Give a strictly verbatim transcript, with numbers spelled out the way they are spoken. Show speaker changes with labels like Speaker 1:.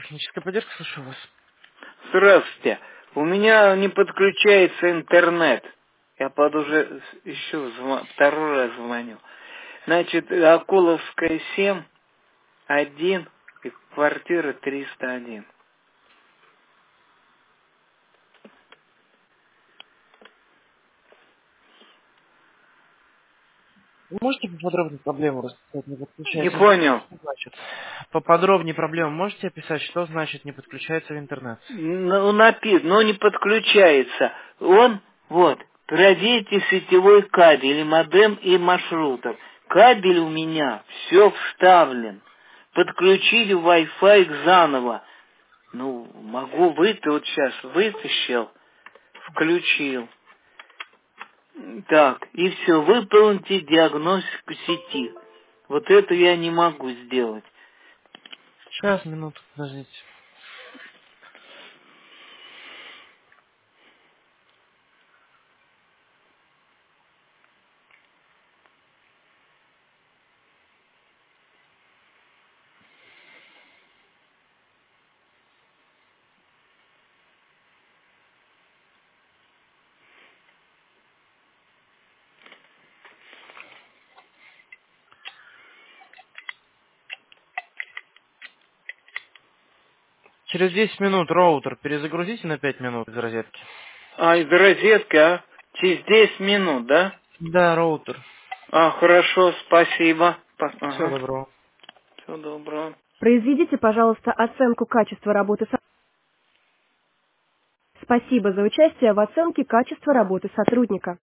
Speaker 1: техническая поддержка, слушаю вас.
Speaker 2: Здравствуйте. У меня не подключается интернет. Я под уже еще зв- второй раз звоню. Значит, Акуловская семь, один и квартира триста один.
Speaker 1: Вы можете поподробнее проблему рассказать, не
Speaker 2: Не
Speaker 1: подключается интернет?
Speaker 2: понял.
Speaker 1: Что значит? Поподробнее проблему можете описать, что значит не подключается в интернет?
Speaker 2: Ну, напи- но не подключается. Он, вот, пройдите сетевой кабель, и модем, и маршрутер. Кабель у меня все вставлен. Подключили Wi-Fi заново. Ну, могу выйти, вот сейчас вытащил, включил. Так, и все, выполните диагностику сети. Вот это я не могу сделать.
Speaker 1: Сейчас, минуту, подождите. Через десять минут роутер перезагрузите на пять минут из розетки.
Speaker 2: А, из розетки, а? Через десять минут, да?
Speaker 1: Да, роутер.
Speaker 2: А, хорошо, спасибо. По-
Speaker 1: Всего
Speaker 2: Ага,
Speaker 1: доброго.
Speaker 2: всего доброго.
Speaker 3: Произведите, пожалуйста, оценку качества работы со... Спасибо за участие в оценке качества работы сотрудника.